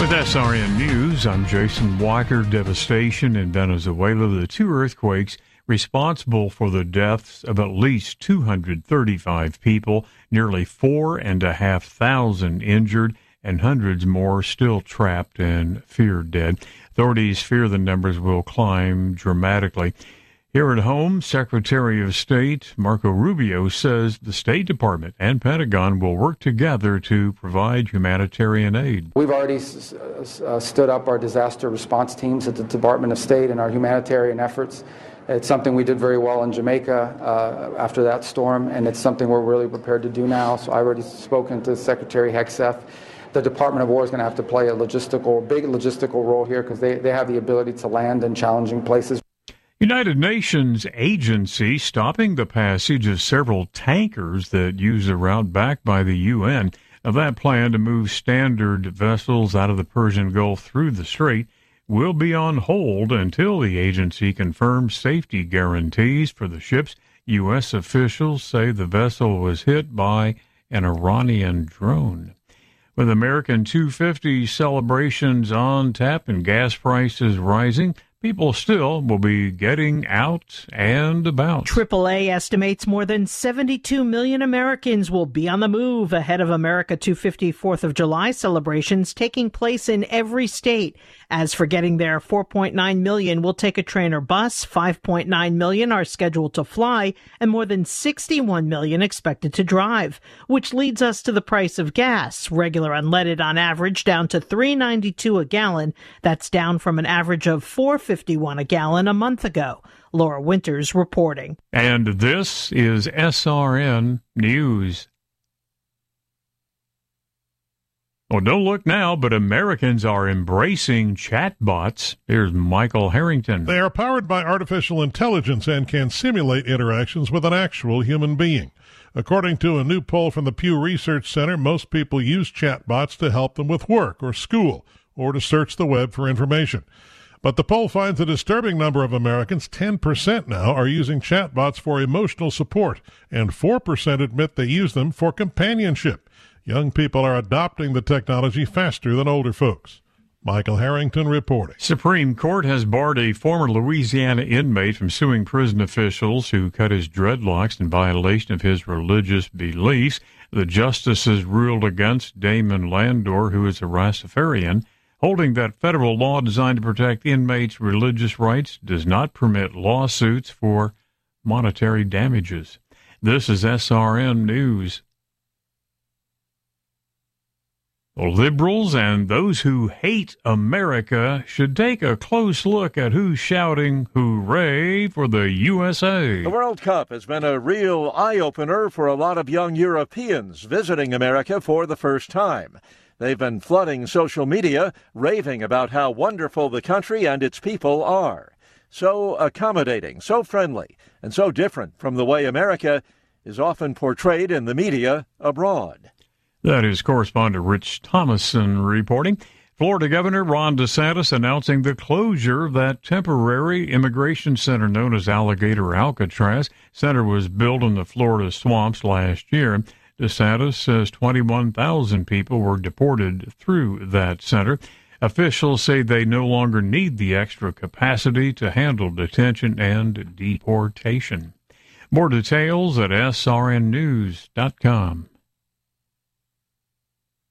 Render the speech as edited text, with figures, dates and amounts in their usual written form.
With SRN News, I'm Jason Walker. Devastation in Venezuela. The two earthquakes responsible for the deaths of at least 235 people, nearly 4,500 injured, and hundreds more still trapped and feared dead. Authorities fear the numbers will climb dramatically. Here at home, Secretary of State Marco Rubio says the State Department and Pentagon will work together to provide humanitarian aid. We've already stood up our disaster response teams at the Department of State and our humanitarian efforts. It's something we did very well in Jamaica after that storm, and it's something we're really prepared to do now. So I've already spoken to Secretary Hegseth. The Department of War is going to have to play a big logistical role here because they have the ability to land in challenging places. United Nations agency stopping the passage of several tankers that use the route backed by the UN. Now, that plan to move standard vessels out of the Persian Gulf through the strait will be on hold until the agency confirms safety guarantees for the ships. U.S. officials say the vessel was hit by an Iranian drone. With American 250 celebrations on tap and gas prices rising, people still will be getting out and about. AAA estimates more than 72 million Americans will be on the move ahead of America 250 4th of July celebrations taking place in every state. As for getting there, 4.9 million will take a train or bus, 5.9 million are scheduled to fly, and more than 61 million expected to drive. Which leads us to the price of gas. Regular unleaded on average down to $3.92 a gallon. That's down from an average of $4.51 a gallon a month ago. Laura Winters reporting. And this is SRN News. Well, don't look now, but Americans are embracing chatbots. Here's Michael Harrington. They are powered by artificial intelligence and can simulate interactions with an actual human being. According to a new poll from the Pew Research Center, most people use chatbots to help them with work or school or to search the web for information. But the poll finds a disturbing number of Americans, 10% now, are using chatbots for emotional support, and 4% admit they use them for companionship. Young people are adopting the technology faster than older folks. Michael Harrington reporting. Supreme Court has barred a former Louisiana inmate from suing prison officials who cut his dreadlocks in violation of his religious beliefs. The justices ruled against Damon Landor, who is a Rastafarian, holding that federal law designed to protect inmates' religious rights does not permit lawsuits for monetary damages. This is SRN News. Liberals and those who hate America should take a close look at who's shouting hooray for the USA. The World Cup has been a real eye-opener for a lot of young Europeans visiting America for the first time. They've been flooding social media, raving about how wonderful the country and its people are. So accommodating, so friendly, and so different from the way America is often portrayed in the media abroad. That is correspondent Rich Thomason reporting. Florida Governor Ron DeSantis announcing the closure of that temporary immigration center known as Alligator Alcatraz. Center was built in the Florida swamps last year. DeSantis says 21,000 people were deported through that center. Officials say they no longer need the extra capacity to handle detention and deportation. More details at srnnews.com.